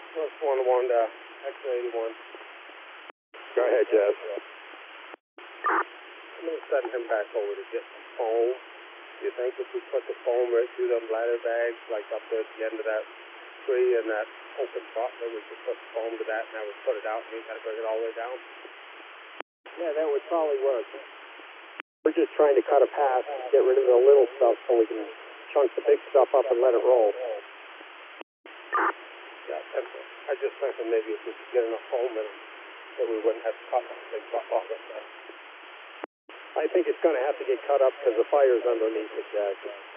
Plus 1-1 to X81. Go ahead, Jeff. I'm going to send him back over to get some foam. Do you think if we put the foam right through them ladder bags, like up there at the end of that tree and that open spot, then we could put the foam to that and that would put it out and you got to bring it all the way down? Yeah, that would probably work. We're just trying to cut a path, get rid of the little stuff so we can chunk the big stuff up and let it roll. Yeah, and I just think that maybe if we could get enough foam in it, that we wouldn't have to cut the big stuff off it. I think it's going to have to get cut up because the fire's underneath it, Jack.